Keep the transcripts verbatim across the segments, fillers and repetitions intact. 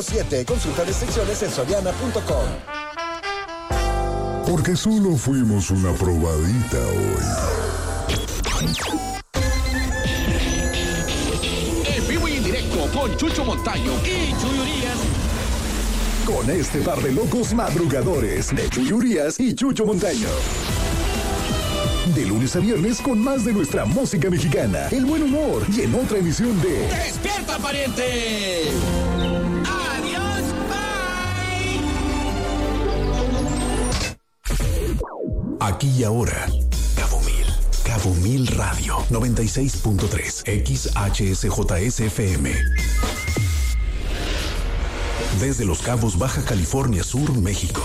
Julio siete. Consulta restricciones en soriana punto com. Porque solo fuimos una probadita hoy. En vivo y en directo con Chucho Montaño y Chuy Urias. Con este par de locos madrugadores de Chuy Urias y Chucho Montaño. De lunes a viernes con más de nuestra música mexicana, el buen humor y en otra emisión de ¡Despierta, pariente! ¡Adiós, bye! Aquí y ahora, Cabo Mil, Cabo Mil Radio, noventa y seis punto tres, X H S J S F M. Desde Los Cabos, Baja California Sur, México.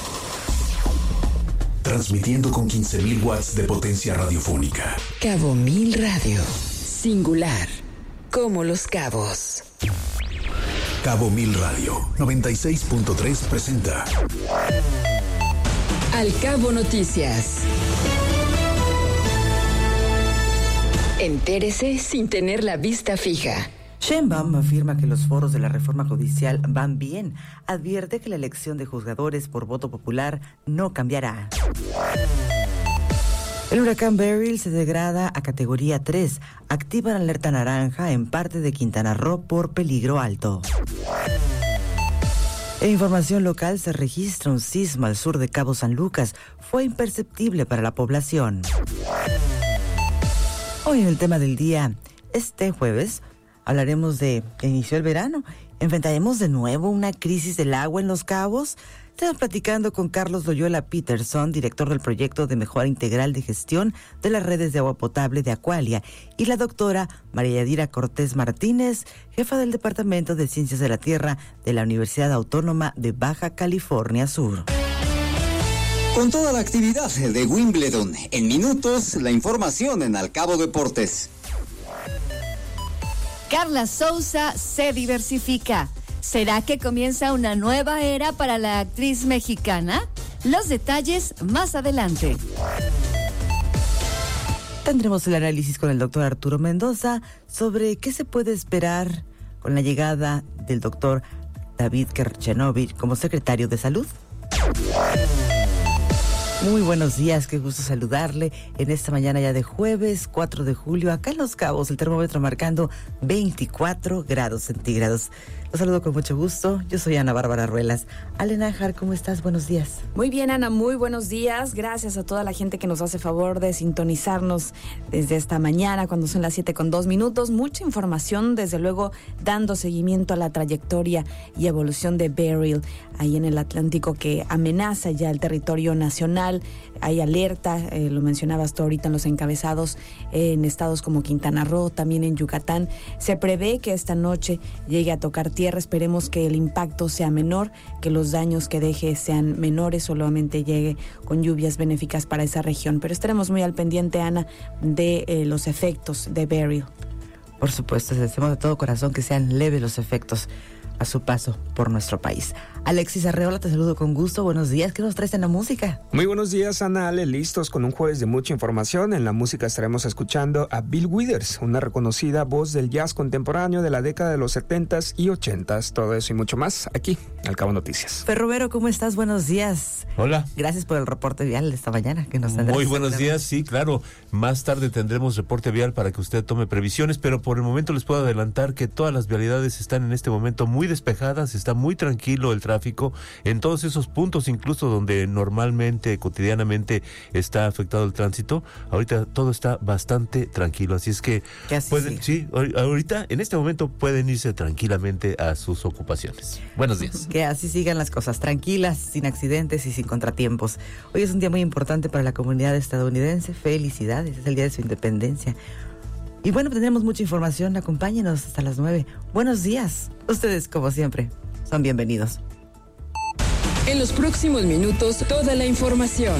Transmitiendo con quince mil watts de potencia radiofónica. Cabo Mil Radio. Singular. Como Los Cabos. Cabo Mil Radio, noventa y seis punto tres presenta Al Cabo Noticias. Entérese sin tener la vista fija. Sheinbaum afirma que los foros de la reforma judicial van bien. Advierte que la elección de juzgadores por voto popular no cambiará. El huracán Beryl se degrada a categoría tres. Activan alerta naranja en parte de Quintana Roo por peligro alto. En información local se registra un sismo al sur de Cabo San Lucas. Fue imperceptible para la población. Hoy en el tema del día, este jueves, hablaremos de que inició el verano. ¿Enfrentaremos de nuevo una crisis del agua en Los Cabos? Estamos platicando con Carlos Loyola Peterson, director del proyecto de mejora integral de gestión de las redes de agua potable de Acualia, y la doctora María Yadira Cortés Martínez, jefa del Departamento de Ciencias de la Tierra de la Universidad Autónoma de Baja California Sur. Con toda la actividad de Wimbledon, en minutos, la información en Al Cabo Deportes. Carla Souza se diversifica. ¿Será que comienza una nueva era para la actriz mexicana? Los detalles más adelante. Tendremos el análisis con el doctor Arturo Mendoza sobre qué se puede esperar con la llegada del doctor David Kerchenovich como secretario de Salud. Muy buenos días, qué gusto saludarle en esta mañana ya de jueves cuatro de julio, acá en Los Cabos, el termómetro marcando veinticuatro grados centígrados. Los saludo con mucho gusto, yo soy Ana Bárbara Ruelas. Ale Nájar, ¿cómo estás? Buenos días. Muy bien, Ana, muy buenos días. Gracias a toda la gente que nos hace favor de sintonizarnos desde esta mañana, cuando son las siete con dos minutos. Mucha información, desde luego, dando seguimiento a la trayectoria y evolución de Beryl, ahí en el Atlántico, que amenaza ya el territorio nacional. Hay alerta, eh, lo mencionabas tú ahorita en los encabezados, eh, en estados como Quintana Roo, también en Yucatán. Se prevé que esta noche llegue a tocar tierra. Esperemos que el impacto sea menor, que los daños que deje sean menores, solamente llegue con lluvias benéficas para esa región. Pero estaremos muy al pendiente, Ana, de eh, los efectos de Beryl. Por supuesto, deseamos de todo corazón que sean leves los efectos a su paso por nuestro país. Alexis Arreola, te saludo con gusto. Buenos días. ¿Qué nos traes en la música? Muy buenos días, Ana, Ale, listos con un jueves de mucha información. En la música estaremos escuchando a Bill Withers, una reconocida voz del jazz contemporáneo de la década de los setentas y ochentas. Todo eso y mucho más aquí, Al Cabo Noticias. Ferrobero, ¿cómo estás? Buenos días. Hola. Gracias por el reporte vial de esta mañana que nos tendrás. Muy buenos días, sí, claro. Más tarde tendremos reporte vial para que usted tome previsiones, pero por el momento les puedo adelantar que todas las vialidades están en este momento muy despejadas, está muy tranquilo el tráfico en todos esos puntos, incluso donde normalmente, cotidianamente está afectado el tránsito. Ahorita todo está bastante tranquilo, así es que pueden, sí, ahorita en este momento pueden irse tranquilamente a sus ocupaciones. Buenos días. Que así sigan las cosas, tranquilas, sin accidentes y sin contratiempos. Hoy es un día muy importante para la comunidad estadounidense. Felicidades, es el día de su independencia. Y bueno, tendremos mucha información, acompáñenos hasta las nueve. Buenos días. Ustedes, como siempre, son bienvenidos. En los próximos minutos, toda la información.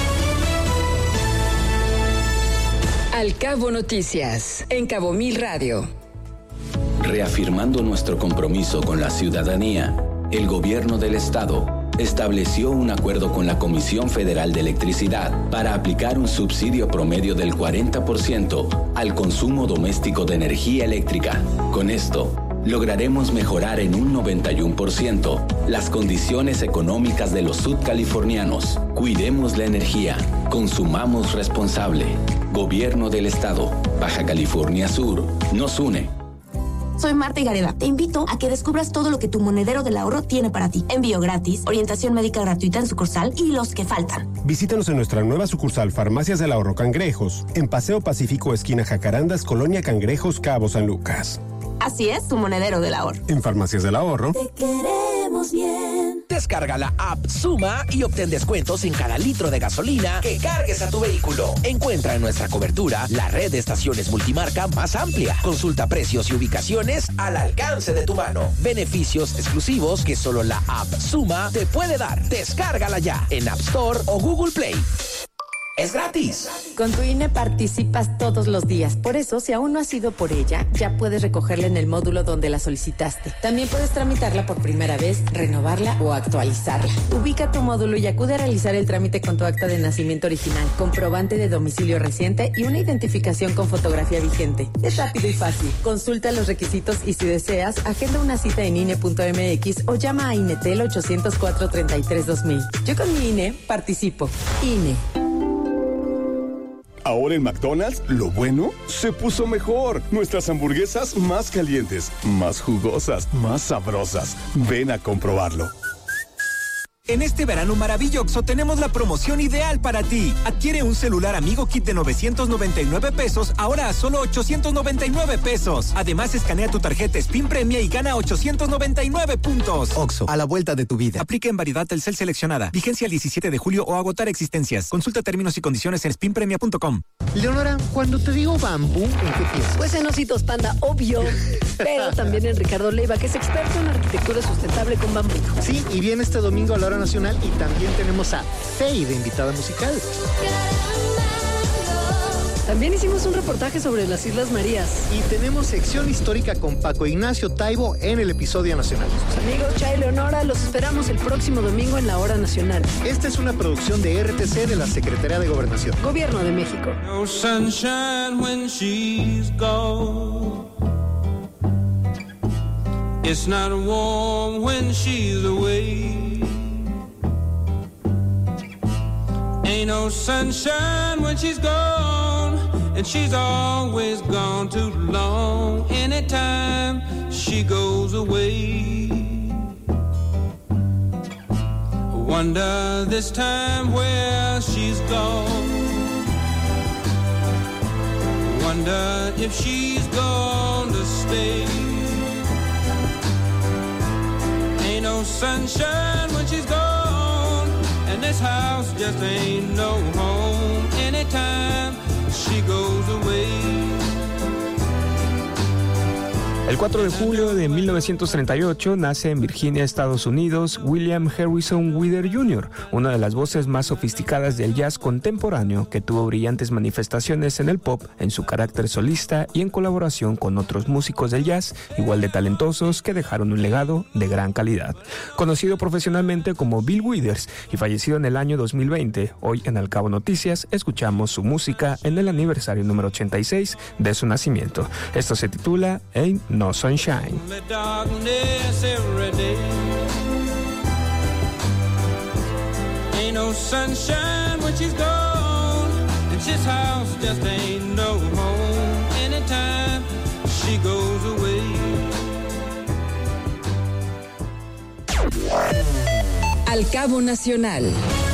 Al Cabo Noticias, en Cabo Mil Radio. Reafirmando nuestro compromiso con la ciudadanía, el gobierno del estado estableció un acuerdo con la Comisión Federal de Electricidad para aplicar un subsidio promedio del cuarenta por ciento al consumo doméstico de energía eléctrica. Con esto, lograremos mejorar en un noventa y uno por ciento las condiciones económicas de los sudcalifornianos. Cuidemos la energía, consumamos responsable. Gobierno del Estado, Baja California Sur, nos une. Soy Marta Higareda. Te invito a que descubras todo lo que tu monedero del ahorro tiene para ti. Envío gratis, orientación médica gratuita en sucursal y los que faltan. Visítanos en nuestra nueva sucursal Farmacias del Ahorro Cangrejos, en Paseo Pacífico, esquina Jacarandas, Colonia Cangrejos, Cabo San Lucas. Así es, tu monedero del ahorro. En Farmacias del Ahorro. Te queremos bien. Descarga la app Suma y obtén descuentos en cada litro de gasolina que cargues a tu vehículo. Encuentra en nuestra cobertura la red de estaciones multimarca más amplia. Consulta precios y ubicaciones al alcance de tu mano. Beneficios exclusivos que solo la app Suma te puede dar. Descárgala ya en App Store o Google Play. Es gratis. Con tu I N E participas todos los días. Por eso, si aún no has ido por ella, ya puedes recogerla en el módulo donde la solicitaste. También puedes tramitarla por primera vez, renovarla o actualizarla. Ubica tu módulo y acude a realizar el trámite con tu acta de nacimiento original, comprobante de domicilio reciente y una identificación con fotografía vigente. Es rápido y fácil. Consulta los requisitos y, si deseas, agenda una cita en I N E punto M X o llama a INETEL ochocientos cuatro, treinta y tres, dos mil. Yo con mi I N E participo. I N E. Ahora en McDonald's, lo bueno se puso mejor. Nuestras hamburguesas más calientes, más jugosas, más sabrosas. Ven a comprobarlo. En este verano maravilloso tenemos la promoción ideal para ti. Adquiere un celular Amigo Kit de novecientos noventa y nueve pesos, ahora a solo ochocientos noventa y nueve pesos. Además, escanea tu tarjeta Spin Premia y gana ochocientos noventa y nueve puntos. Oxxo, a la vuelta de tu vida. Aplica en variedad Telcel seleccionada. Vigencia el diecisiete de julio o agotar existencias. Consulta términos y condiciones en spin premia punto com. Leonora, cuando te digo bambú, ¿en qué piensas? Pues en Ositos Panda, obvio. Pero también en Ricardo Leiva, que es experto en arquitectura sustentable con bambú. Sí, y viene este domingo a la hora nacional y también tenemos a Faye de invitada musical. También hicimos un reportaje sobre las Islas Marías. Y tenemos sección histórica con Paco Ignacio Taibo en el episodio nacional. Sus amigos Chay y Leonora, los esperamos el próximo domingo en la hora nacional. Esta es una producción de R T C de la Secretaría de Gobernación. Gobierno de México. No sunshine when she's gone. It's not warm when she's away. Ain't no sunshine when she's gone, and she's always gone too long. Anytime she goes away, wonder this time where she's gone. Wonder if she's gonna stay. Ain't no sunshine when she's gone, and this house just ain't no home. Anytime she goes away. El cuatro de julio de mil novecientos treinta y ocho nace en Virginia, Estados Unidos, William Harrison Wheeler junior, una de las voces más sofisticadas del jazz contemporáneo, que tuvo brillantes manifestaciones en el pop, en su carácter solista y en colaboración con otros músicos del jazz igual de talentosos que dejaron un legado de gran calidad. Conocido profesionalmente como Bill Withers y fallecido en el año dos mil veinte, hoy en Al Cabo Noticias escuchamos su música en el aniversario número ochenta y seis de su nacimiento. Esto se titula Ain't No Sunshine. Ain't no sunshine when she's gone, and this house just ain't no home. Anytime she goes away. Al Cabo Nacional.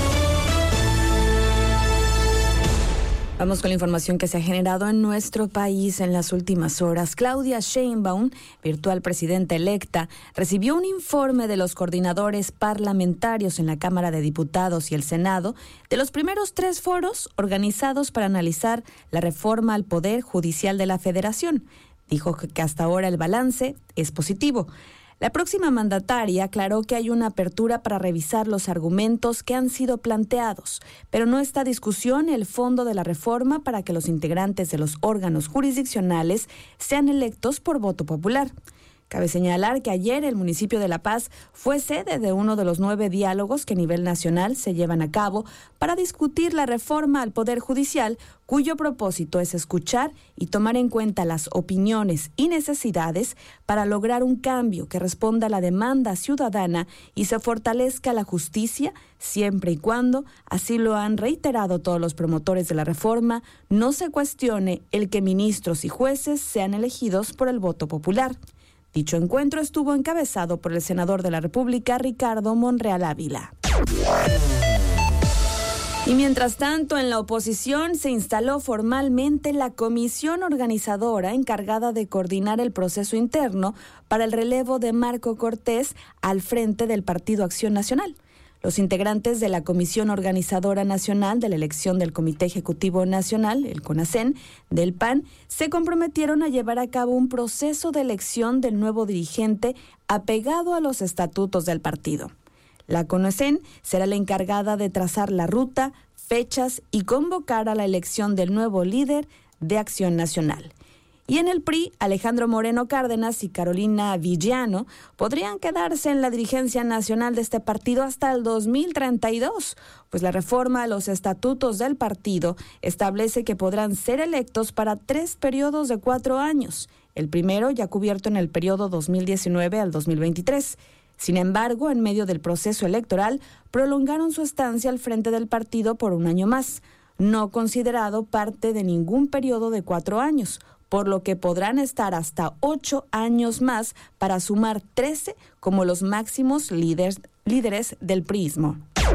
Vamos con la información que se ha generado en nuestro país en las últimas horas. Claudia Sheinbaum, virtual presidenta electa, recibió un informe de los coordinadores parlamentarios en la Cámara de Diputados y el Senado de los primeros tres foros organizados para analizar la reforma al Poder Judicial de la Federación. Dijo que hasta ahora el balance es positivo. La próxima mandataria aclaró que hay una apertura para revisar los argumentos que han sido planteados, pero no está a discusión el fondo de la reforma para que los integrantes de los órganos jurisdiccionales sean electos por voto popular. Cabe señalar que ayer el municipio de La Paz fue sede de uno de los nueve diálogos que a nivel nacional se llevan a cabo para discutir la reforma al Poder Judicial, cuyo propósito es escuchar y tomar en cuenta las opiniones y necesidades para lograr un cambio que responda a la demanda ciudadana y se fortalezca la justicia, siempre y cuando, así lo han reiterado todos los promotores de la reforma, no se cuestione el que ministros y jueces sean elegidos por el voto popular. Dicho encuentro estuvo encabezado por el senador de la República, Ricardo Monreal Ávila. Y mientras tanto, en la oposición se instaló formalmente la comisión organizadora encargada de coordinar el proceso interno para el relevo de Marco Cortés al frente del Partido Acción Nacional. Los integrantes de la Comisión Organizadora Nacional de la elección del Comité Ejecutivo Nacional, el CONACEN, del P A N, se comprometieron a llevar a cabo un proceso de elección del nuevo dirigente apegado a los estatutos del partido. La CONACEN será la encargada de trazar la ruta, fechas y convocar a la elección del nuevo líder de Acción Nacional. Y en el P R I, Alejandro Moreno Cárdenas y Carolina Villano podrían quedarse en la dirigencia nacional de este partido hasta el dos mil treinta y dos, pues la reforma a los estatutos del partido establece que podrán ser electos para tres periodos de cuatro años, el primero ya cubierto en el periodo dos mil diecinueve al dos mil veintitrés. Sin embargo, en medio del proceso electoral, prolongaron su estancia al frente del partido por un año más, no considerado parte de ningún periodo de cuatro años, por lo que podrán estar hasta ocho años más para sumar trece como los máximos líderes, líderes del priismo.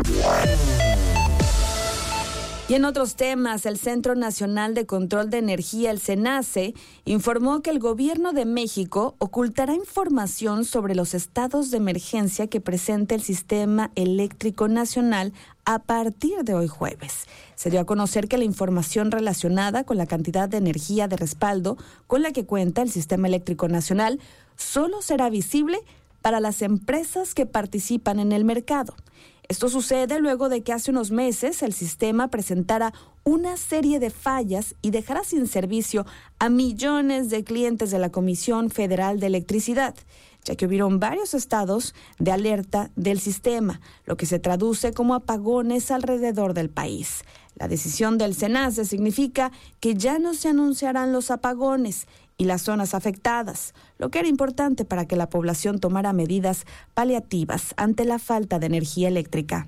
Y en otros temas, el Centro Nacional de Control de Energía, el CENACE, informó que el Gobierno de México ocultará información sobre los estados de emergencia que presenta el Sistema Eléctrico Nacional a partir de hoy jueves. Se dio a conocer que la información relacionada con la cantidad de energía de respaldo con la que cuenta el Sistema Eléctrico Nacional solo será visible para las empresas que participan en el mercado. Esto sucede luego de que hace unos meses el sistema presentara una serie de fallas y dejara sin servicio a millones de clientes de la Comisión Federal de Electricidad, ya que hubieron varios estados de alerta del sistema, lo que se traduce como apagones alrededor del país. La decisión del CENACE significa que ya no se anunciarán los apagones y las zonas afectadas, lo que era importante para que la población tomara medidas paliativas ante la falta de energía eléctrica.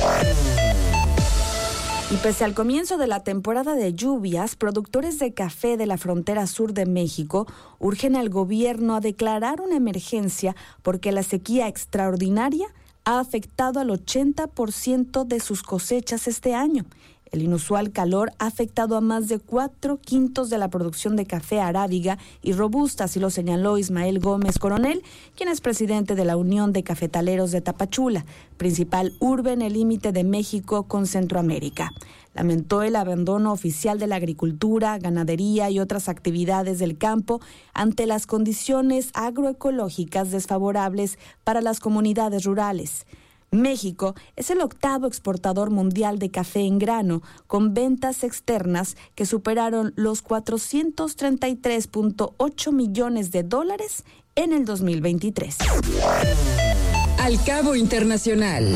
Y pese al comienzo de la temporada de lluvias, productores de café de la frontera sur de México urgen al gobierno a declarar una emergencia porque la sequía extraordinaria ha afectado al ochenta por ciento de sus cosechas este año. El inusual calor ha afectado a más de cuatro quintos de la producción de café arábiga y robusta, así lo señaló Ismael Gómez Coronel, quien es presidente de la Unión de Cafetaleros de Tapachula, principal urbe en el límite de México con Centroamérica. Lamentó el abandono oficial de la agricultura, ganadería y otras actividades del campo ante las condiciones agroecológicas desfavorables para las comunidades rurales. México es el octavo exportador mundial de café en grano, con ventas externas que superaron los cuatrocientos treinta y tres punto ocho millones de dólares en el dos mil veintitrés. Al Cabo Internacional.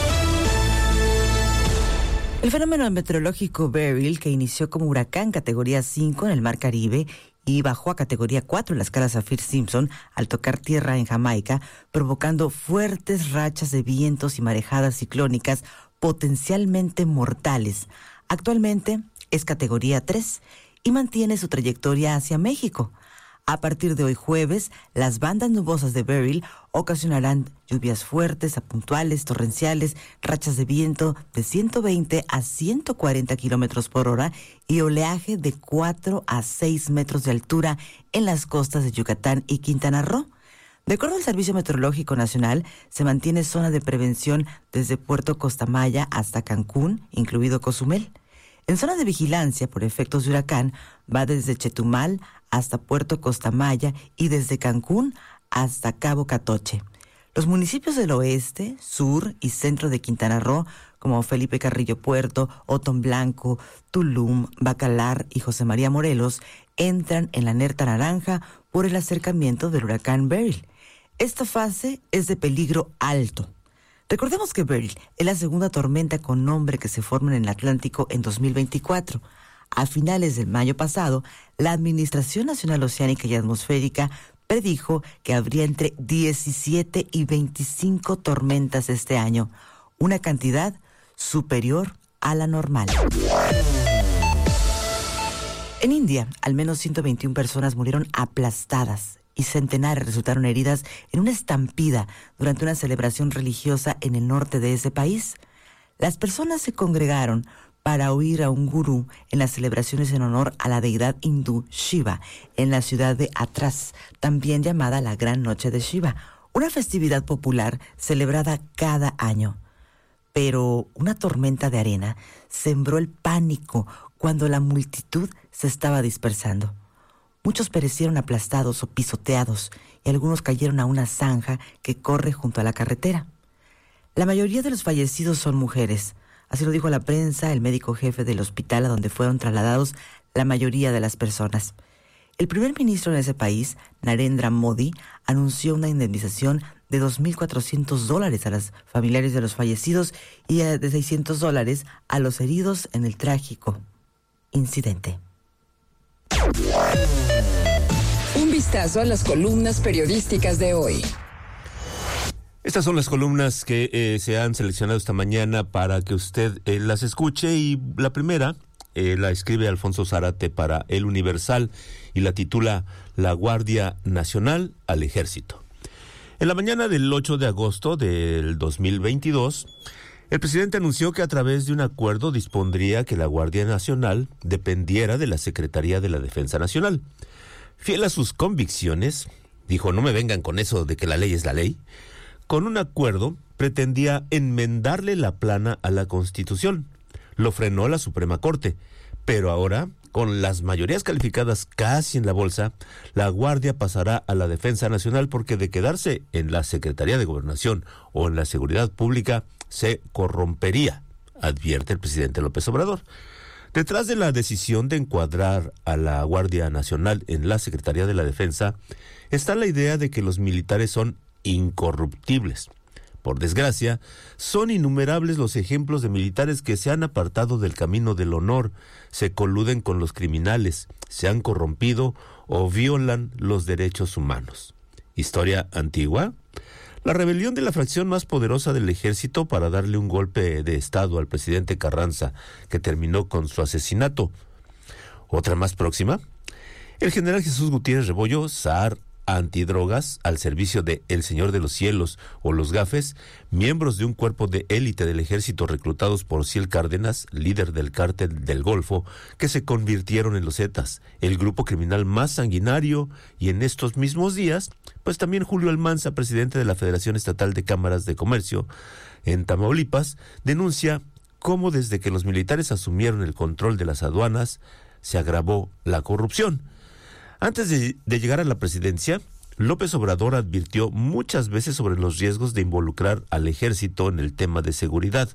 El fenómeno meteorológico Beryl, que inició como huracán categoría cinco en el Mar Caribe y bajó a categoría cuatro en la escala Saffir-Simpson al tocar tierra en Jamaica, provocando fuertes rachas de vientos y marejadas ciclónicas potencialmente mortales. Actualmente es categoría tres y mantiene su trayectoria hacia México. A partir de hoy jueves, las bandas nubosas de Beryl ocasionarán lluvias fuertes a puntuales, torrenciales, rachas de viento de ciento veinte a ciento cuarenta kilómetros por hora y oleaje de cuatro a seis metros de altura en las costas de Yucatán y Quintana Roo. De acuerdo al Servicio Meteorológico Nacional, se mantiene zona de prevención desde Puerto Costamaya hasta Cancún, incluido Cozumel. En zona de vigilancia por efectos de huracán va desde Chetumal hasta Puerto Costamaya y desde Cancún hasta Cabo Catoche. Los municipios del oeste, sur y centro de Quintana Roo, como Felipe Carrillo Puerto, Otón Blanco, Tulum, Bacalar y José María Morelos, entran en la alerta naranja por el acercamiento del huracán Beryl. Esta fase es de peligro alto. Recordemos que Beryl es la segunda tormenta con nombre que se forma en el Atlántico en dos mil veinticuatro. A finales del mayo pasado, la Administración Nacional Oceánica y Atmosférica predijo que habría entre diecisiete y veinticinco tormentas este año, una cantidad superior a la normal. En India, al menos ciento veintiuna personas murieron aplastadas y centenares resultaron heridas en una estampida durante una celebración religiosa en el norte de ese país. Las personas se congregaron para oír a un gurú en las celebraciones en honor a la deidad hindú Shiva en la ciudad de Atras, también llamada la Gran Noche de Shiva, una festividad popular celebrada cada año. Pero una tormenta de arena sembró el pánico cuando la multitud se estaba dispersando. Muchos perecieron aplastados o pisoteados y algunos cayeron a una zanja que corre junto a la carretera. La mayoría de los fallecidos son mujeres. Así lo dijo a la prensa el médico jefe del hospital a donde fueron trasladados la mayoría de las personas. El primer ministro en ese país, Narendra Modi, anunció una indemnización de dos mil cuatrocientos dólares a los familiares de los fallecidos y de seiscientos dólares a los heridos en el trágico incidente. Un vistazo a las columnas periodísticas de hoy. Estas son las columnas que eh, se han seleccionado esta mañana para que usted eh, las escuche, y la primera eh, la escribe Alfonso Zárate para El Universal y la titula La Guardia Nacional al Ejército. En la mañana del ocho de agosto del dos mil veintidós, el presidente anunció que a través de un acuerdo dispondría que la Guardia Nacional dependiera de la Secretaría de la Defensa Nacional. Fiel a sus convicciones, dijo: no me vengan con eso de que la ley es la ley. Con un acuerdo pretendía enmendarle la plana a la Constitución. Lo frenó la Suprema Corte, pero ahora, con las mayorías calificadas casi en la bolsa, la Guardia pasará a la Defensa Nacional, porque de quedarse en la Secretaría de Gobernación o en la Seguridad Pública se corrompería, advierte el presidente López Obrador. Detrás de la decisión de encuadrar a la Guardia Nacional en la Secretaría de la Defensa está la idea de que los militares son incorruptibles. Por desgracia, son innumerables los ejemplos de militares que se han apartado del camino del honor, se coluden con los criminales, se han corrompido o violan los derechos humanos. ¿Historia antigua? La rebelión de la fracción más poderosa del ejército para darle un golpe de estado al presidente Carranza, que terminó con su asesinato. ¿Otra más próxima? El general Jesús Gutiérrez Rebollo, zar antidrogas al servicio de El Señor de los Cielos o los Gafes, miembros de un cuerpo de élite del ejército reclutados por Ciel Cárdenas, líder del cártel del Golfo, que se convirtieron en los Zetas, el grupo criminal más sanguinario, y en estos mismos días, pues también Julio Almanza, presidente de la Federación Estatal de Cámaras de Comercio en Tamaulipas, denuncia cómo desde que los militares asumieron el control de las aduanas se agravó la corrupción. Antes de, de llegar a la presidencia, López Obrador advirtió muchas veces sobre los riesgos de involucrar al ejército en el tema de seguridad.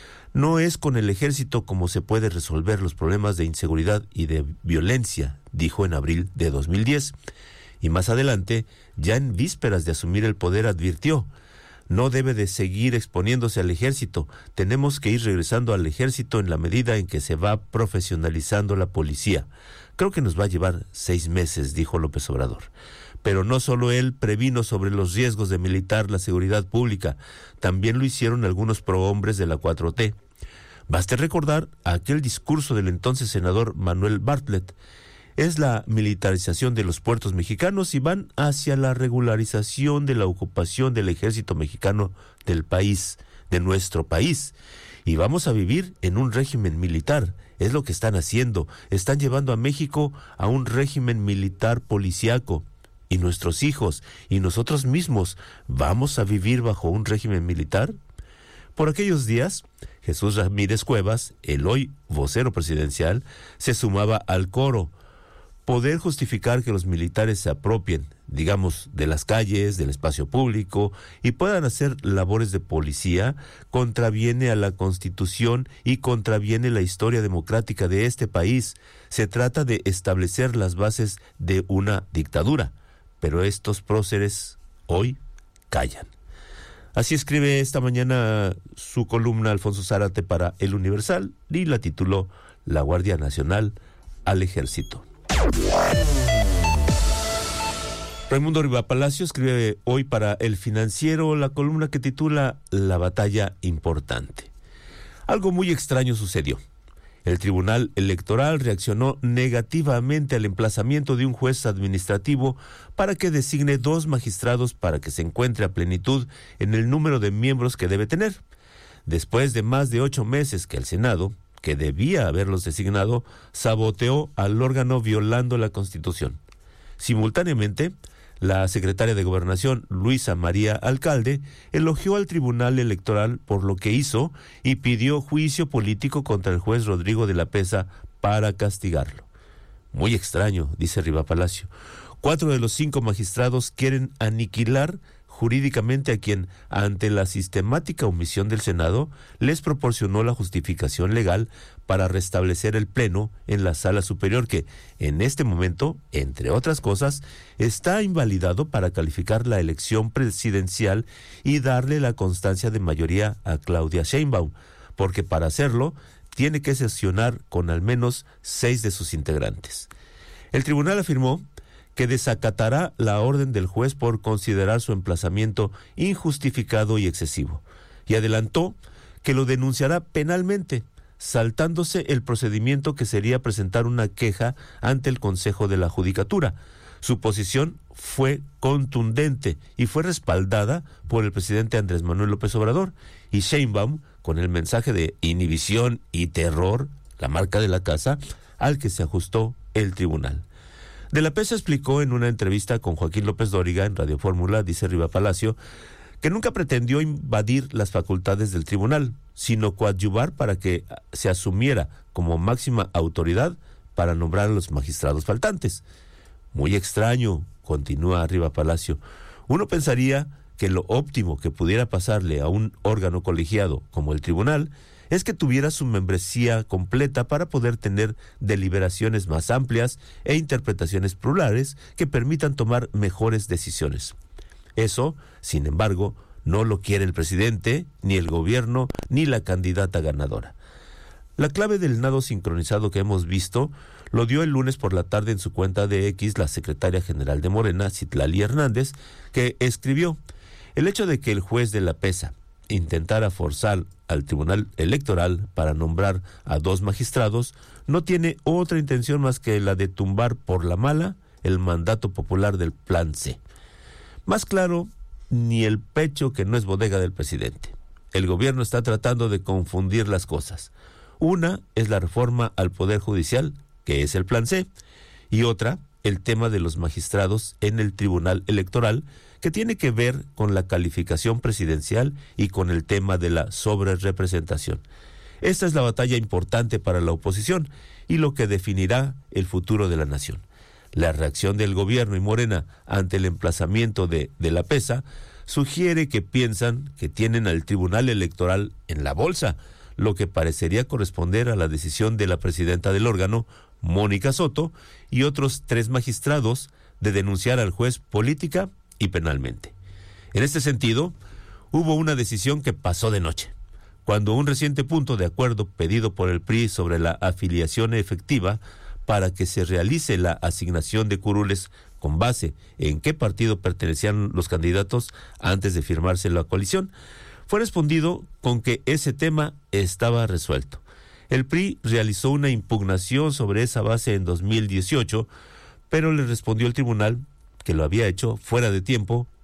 No es con el ejército como se puede resolver los problemas de inseguridad y de violencia, dijo en abril de dos mil diez. Y más adelante, ya en vísperas de asumir el poder, advirtió: no debe de seguir exponiéndose al ejército, tenemos que ir regresando al ejército en la medida en que se va profesionalizando la policía. Creo que nos va a llevar seis meses, dijo López Obrador. Pero no solo él previno sobre los riesgos de militar la seguridad pública, también lo hicieron algunos prohombres de la cuatro T. Baste recordar aquel discurso del entonces senador Manuel Bartlett. Es la militarización de los puertos mexicanos y van hacia la regularización de la ocupación del ejército mexicano del país, de nuestro país. Y vamos a vivir en un régimen militar. Es lo que están haciendo. Están llevando a México a un régimen militar policíaco. ¿Y nuestros hijos y nosotros mismos vamos a vivir bajo un régimen militar? Por aquellos días, Jesús Ramírez Cuevas, el hoy vocero presidencial, se sumaba al coro. Poder justificar que los militares se apropien, digamos, de las calles, del espacio público y puedan hacer labores de policía, contraviene a la Constitución y contraviene la historia democrática de este país. Se trata de establecer las bases de una dictadura. pero estos próceres hoy callan. Así escribe esta mañana su columna Alfonso Zárate para El Universal y la tituló La Guardia Nacional al Ejército. Raimundo Rivapalacio escribe hoy para El Financiero la columna que titula La Batalla Importante. Algo muy extraño sucedió. El Tribunal Electoral reaccionó negativamente al emplazamiento de un juez administrativo para que designe dos magistrados para que se encuentre a plenitud en el número de miembros que debe tener. Después de más de ocho meses que el Senado, que debía haberlos designado, saboteó al órgano violando la Constitución. Simultáneamente, la secretaria de Gobernación, Luisa María Alcalde, elogió al Tribunal Electoral por lo que hizo y pidió juicio político contra el juez Rodrigo de la Pesa para castigarlo. Muy extraño, dice Rivapalacio. Cuatro de los cinco magistrados quieren aniquilar jurídicamente a quien, ante la sistemática omisión del Senado, les proporcionó la justificación legal para restablecer el pleno en la Sala Superior que, en este momento, entre otras cosas, está invalidado para calificar la elección presidencial y darle la constancia de mayoría a Claudia Sheinbaum, porque para hacerlo tiene que sesionar con al menos seis de sus integrantes. El tribunal afirmó que desacatará la orden del juez por considerar su emplazamiento injustificado y excesivo, y adelantó que lo denunciará penalmente, saltándose el procedimiento que sería presentar una queja ante el Consejo de la Judicatura. Su posición fue contundente y fue respaldada por el presidente Andrés Manuel López Obrador, y Sheinbaum, con el mensaje de inhibición y terror, la marca de la casa, al que se ajustó el tribunal. De la Pesa explicó en una entrevista con Joaquín López Dóriga en Radio Fórmula, dice Rivapalacio, que nunca pretendió invadir las facultades del tribunal, sino coadyuvar para que se asumiera como máxima autoridad para nombrar a los magistrados faltantes. Muy extraño, continúa Rivapalacio. Uno pensaría que lo óptimo que pudiera pasarle a un órgano colegiado como el tribunal es que tuviera su membresía completa para poder tener deliberaciones más amplias e interpretaciones plurales que permitan tomar mejores decisiones. Eso, sin embargo, no lo quiere el presidente, ni el gobierno, ni la candidata ganadora. La clave del nado sincronizado que hemos visto lo dio el lunes por la tarde en su cuenta de X la secretaria general de Morena, Citlali Hernández, que escribió: el hecho de que el juez de la Pesa intentara forzar al Tribunal Electoral para nombrar a dos magistrados no tiene otra intención más que la de tumbar por la mala el mandato popular del Plan C. Más claro, ni el pecho que no es bodega del presidente. El gobierno está tratando de confundir las cosas. Una es la reforma al Poder Judicial, que es el Plan C, y otra, el tema de los magistrados en el Tribunal Electoral, que tiene que ver con la calificación presidencial y con el tema de la sobrerepresentación. Esta es la batalla importante para la oposición y lo que definirá el futuro de la nación. La reacción del gobierno y Morena ante el emplazamiento de, de la Pesa sugiere que piensan que tienen al Tribunal Electoral en la bolsa, lo que parecería corresponder a la decisión de la presidenta del órgano, Mónica Soto, y otros tres magistrados de denunciar al juez política y penalmente. En este sentido, hubo una decisión que pasó de noche, cuando un reciente punto de acuerdo pedido por el P R I sobre la afiliación efectiva para que se realice la asignación de curules con base en qué partido pertenecían los candidatos antes de firmarse la coalición, fue respondido con que ese tema estaba resuelto. El P R I realizó una impugnación sobre esa base en dos mil dieciocho, pero le respondió el tribunal que lo había hecho fuera de tiempo